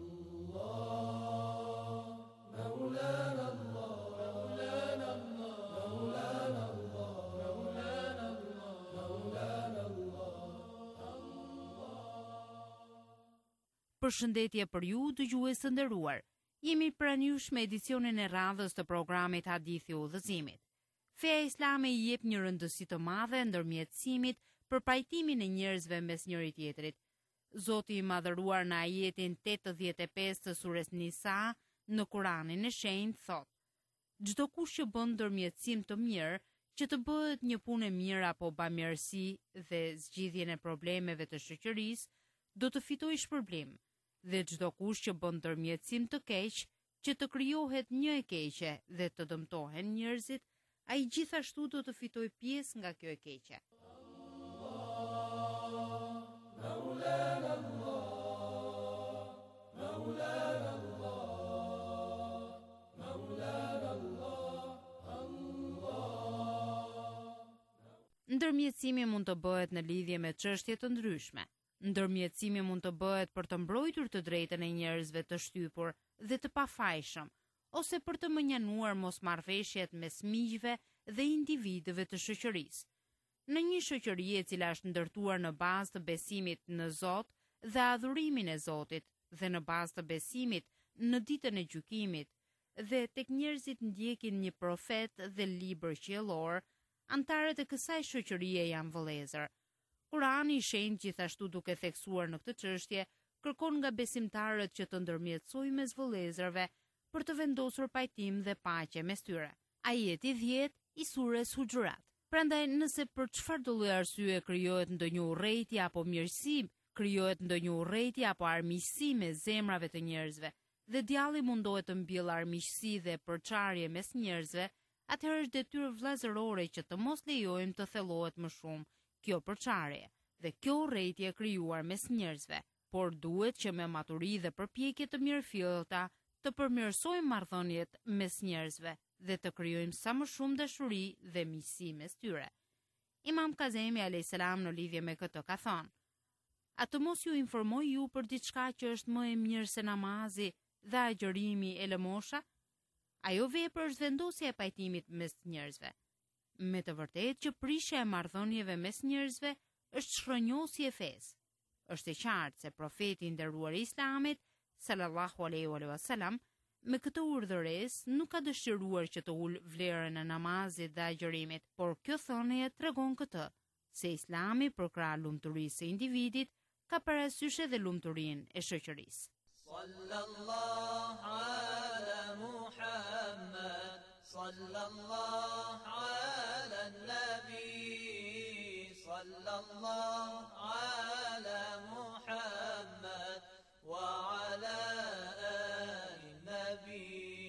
Përshëndetje për ju, dëgjues të nderuar. Jemi pranë jush me edicionin e radhës të programit Hadithi i udhëzimit. Feja islame i jep një rëndësi të madhe ndërmjetësimit për pajtimin e njerëzve mes njëri tjetrit. Zoti i madhëruar në ajetin 85 të sures Nisa në Kuranin e shenjtë thot: çdo kush që bën ndërmjetësim të mirë, që të bëhet një punë e mirë apo bamirësi dhe zgjidhjen e problemeve të shoqërisë, do të fitojë shpërblim. Dhe çdo kush që bën ndërmjetësim të keq, që të krijohet një e keqe dhe të dëmtohen njerëzit, ai gjithashtu do të fitojë pjesë nga kjo e keqe. Ndërmjetësimi mund të bëhet në lidhje me çështje të ndryshme. Ndërmjetësimi mund të bëhet për të mbrojtur të drejtën e njerëzve të shtypur dhe të pafajshëm, ose për të mënjanuar mosmarrveshjet mes miqve dhe individëve të shoqërisë. Në një shoqëri e cila është ndërtuar në bazë të besimit në Zot dhe adhurimin e Zotit dhe në bazë të besimit në ditën e gjykimit dhe tek njerëzit ndjekin një profet dhe libër qiellor, antarët e kësaj shoqërie janë vëllezër. Kurani i shenjtë gjithashtu duke theksuar në këtë çështje, kërkon nga besimtarët që të ndërmjetësojnë mes vëllezërve për të vendosur pajtim dhe paqe mes tyre. Ajeti 10 i sures Huxhurat. Prandaj nëse për çfarë do lloj arsye krijohet ndonjë urrejtje apo mirësi, krijohet ndonjë urrejtje apo armiqësi me zemrave të njerëzve, dhe djalli mundohet të mbjellë armiqësi dhe përçarje mes njerëzve, atëherë është detyrë vëllazërore që të mos lejojmë të thellohet më shumë kjo përçarje dhe kjo urrejtje e krijuar mes njerëzve, por duhet që me maturi dhe përpjekje të mirëfillta të përmirësojmë marrëdhëniet mes njerëzve dhe të krijojmë sa më shumë dashuri dhe miqësi mes tyre. Imam Kazemi a.s. në lidhje me këtë ka thënë: "A të mos ju informoj ju për diçka që është më e mirë se namazi dhe agjërimi e lëmosha, ajo vepër është vendosja e pajtimit mes njerëzve. Me të vërtetë që prishja e marrëdhënieve mes njerëzve është shkronjosje e fesë. Është e qartë se profeti i nderuar i Islamit, sallallahu alaihi wasallam, me këtë urdhëresë nuk ka dëshiruar që të ul vlerën e namazit dhe agjërimit, por kjo thënie tregon këtë, se Islami për krah lumturisë së individit ka parasysh edhe lumturinë e shoqërisë. Sallallahu ala Muhammad, sallallahu ala nabi, sallallahu ala Muhammad wa ala ali nabi.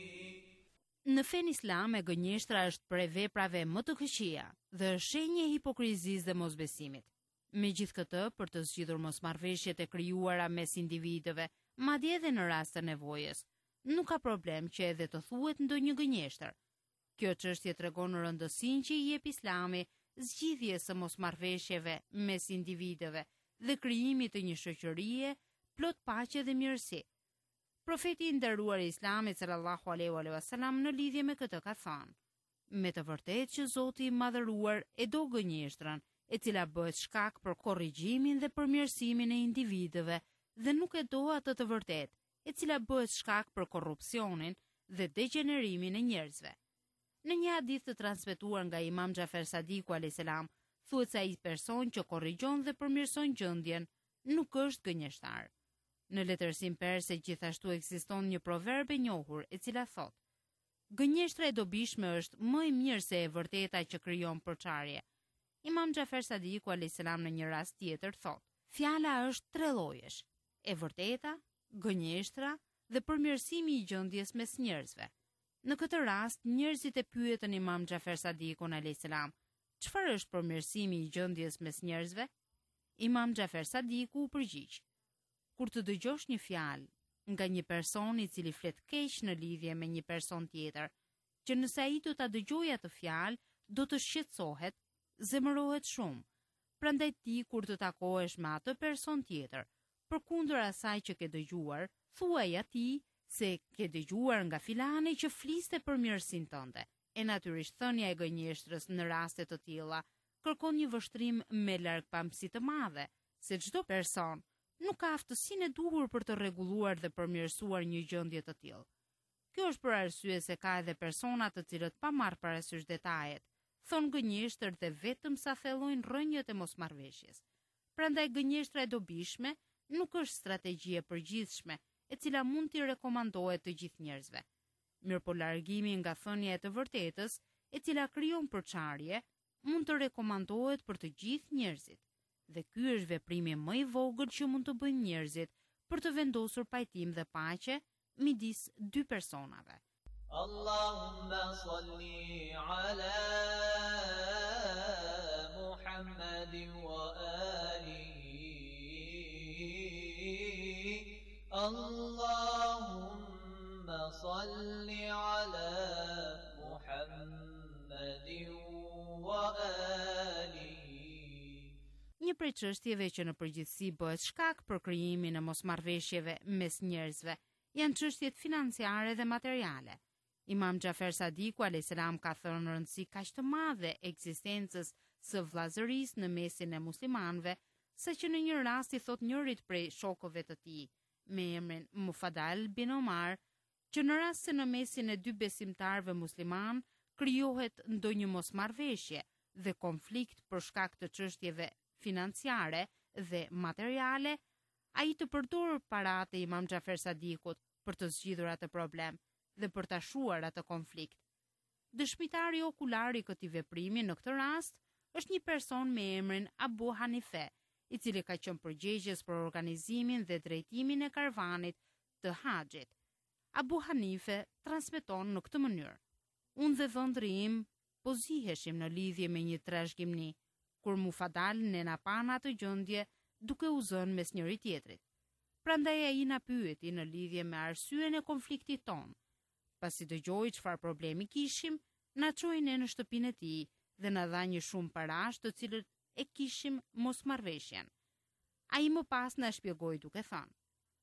Në fen islam e gënjeshtra është prej veprave më të këqija dhe është shenjë e hipokrizisë dhe mosbesimit. Megjithatë, për të zgjidhur mosmarrveshjet e krijuara mes individëve, madje edhe në rast të nevojës, nuk ka problem që edhe të thuhet ndonjë gënjeshtër. Kjo çështje tregon rëndësinë që i jep Islami zgjidhjes së mosmarrveshjeve mes individëve dhe krijimit të një shoqërie plot paqe dhe mirësi. Profeti i nderuar i Islamit sallallahu alaihi wasallam në lidhje me këtë ka thënë: me të vërtetë që Zoti i madhëruar e do gënjeshtrën, e cila bëhet shkak për korrigjimin dhe përmirësimin e individëve, dhe nuk e do atë të vërtetë, e cila bëhet shkak për korrupsionin dhe degenerimin e njerëzve. Në një hadith të transmetuar nga Imam Xhafer Sadiku alayhis salam, thuhet se ai person që korrigjon dhe përmirëson gjendjen nuk është gënjeshtar. Në letërsinë perse gjithashtu ekziston një proverb e njohur e cila thotë: gënjeshtra e dobishme është më e mirë se e vërteta që krijon përçarje. Imam Xhafer Sadiku alayhis salam në një rast tjetër thotë: fjala është tre llojesh: e vërteta, gënjeshtra dhe përmirësimi i gjendjes mes njerëzve. Në këtë rast, njerëzit e pyetën Imam Xhafer Sadikun alayhis salam: çfarë është përmirësimi i gjendjes mes njerëzve? Imam Xhafer Sadiku u përgjigj: kur të dëgjosh një fjalë nga një person i cili flet keq në lidhje me një person tjetër, që nëse ai do ta dëgjojë atë fjalë, do të shqetësohet, zemërohet shumë. Prandaj ti kur të takohesh me atë person tjetër, përkundër asaj që ke dëgjuar, thuaj atij se ke dëgjuar nga filani që fliste për mirësinë tënde. E natyrisht thënia e gënjeshtrës në raste të tilla kërkon një vështrim me largpamësi të madhe, se çdo person nuk ka aftësinë e duhur për të rregulluar dhe përmirësuar një gjendje të tillë. Kjo është për arsye se ka edhe persona të cilët pa marrë parasysh detajet, thon gënjeshtër dhe vetëm sa thellojnë rrënjët e mosmarrveshjes. Prandaj gënjeshtra e dobishme nuk është strategji e përgjithshme, e cila mund t'i rekomandohet të gjithë njerëzve. Mirëpo largimi nga thënia e të vërtetës, e cila krijon përçarje, mund të rekomandohet për të gjithë njerëzit. Dhe ky është veprimi më i vogël që mund të bëjnë njerëzit për të vendosur pajtim dhe paqe midis dy personave. Allahumma salli ala Muhammadin wa alihi. Allahumma salli ala Muhammadin wa alihi. Një prej çështjeve që në përgjithësi bëhet shkak për krijimin e mosmarrveshjeve mes njerëzve janë çështjet financiare dhe materiale. Imam Xhafer Sadiku alayhis salam ka thënë rëndësi kaq të madhe ekzistencës së vllazërisë në mesin e muslimanëve, saqë në një rast i thot njërit prej shokëve të tij, me emrin Mufadal bin Omar, që në rast se në mesin e dy besimtarëve musliman krijohet ndonjë mosmarrveshje dhe konflikt për shkak të çështjeve financiare dhe materiale, ai të përdor paratë e Imam Xhafer Sadikut për të zgjidhur atë problem dhe për ta shuar atë konflikt. Dëshmitari okular i këtij veprimi në këtë rast është një person me emrin Abu Hanife, i cili ka qenë përgjegjës për organizimin dhe drejtimin e karvanit të haxhit. Abu Hanife transmeton në këtë mënyrë: unë dhe dhëndri im po ziheshim në lidhje me një trashëgimni, kur Mufadal ne na pan atë gjendje duke u zënë mes njëri tjetrit. Prandaj ai na pyeti në lidhje me arsyen e konfliktit ton. Pasi dëgjoi çfarë problemi kishim, na çoi ne në shtëpinë e tij dhe na dha një shumë parash të cilët e kishim mosmarrveshjen. Ai më pas na shpjegoi duke thënë: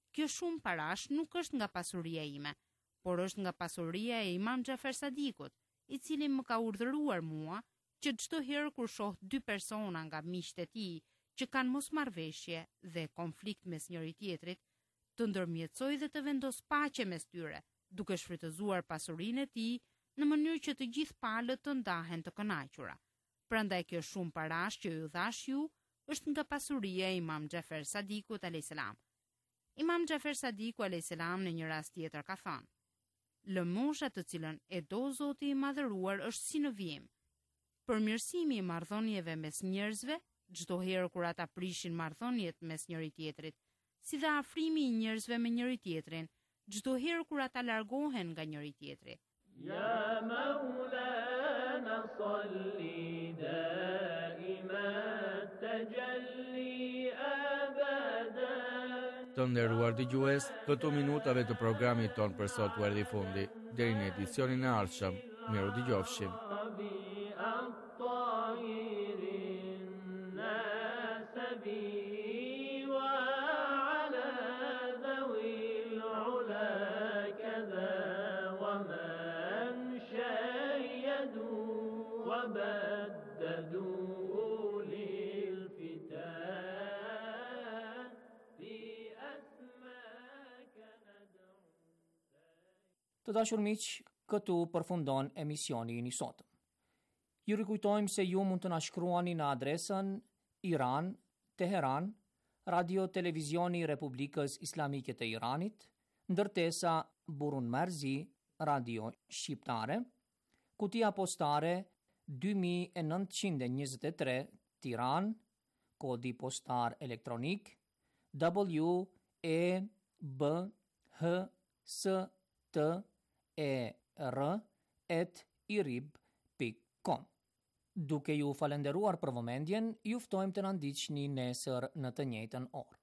Kjo shumë parash nuk është nga pasuria ime, por është nga pasuria e Imam Xhafer Sadikut, i cili më ka urdhëruar mua që çdo herë kur shoh dy persona nga miqtë e tij që kanë mosmarrveshje dhe konflikt mes njëri tjetrit, të ndërmjetësoj dhe të vendos paqe mes tyre, duke shfrytëzuar pasurinë e tij në mënyrë që të gjithë palët të ndahen të kënaqura. Prandaj kjo shumë parash që ju thash ju është nga pasuria e Imam Xhafer Sadikut a.s. Imam Xhafer Sadiku a.s. në një rast tjetër ka thënë: lëmosha të cilën e do Zoti i madhëruar është si në vijim. Përmirësimi i marrëdhënieve mes njerëzve, çdo herë kur ata prishin marrëdhëniet mes njëri tjetrit, si dhe afrimi i njerëzve me njëri tjetrin, çdo herë kur ata largohen nga njëri tjetri. يا مولانا صل دائما تجلي أبدا. Të nderuar dëgjues, këto minutave të programit ton për sot u erdhi fundi. Deri në edicionin e ardhshëm, miru dëgjofshim. وبددوا للفتاة بأسماك ندعو. Të dashur miq, këtu përfundon emisioni i sotëm. Ju rikujtojmë se ju mund të na shkruani në adresën Iran, Teheran, Radio Televizioni Republikës Islamike të Iranit, ndërtesa Burun Merzi, Radio Shqiptare, kutia postare 2923 Tiran, kodi postar elektronik WEBHSTER@irib.com. Duke ju falenderuar për vëmendjen, ju ftojmë të na ndiqni nesër në të njëjtën orë.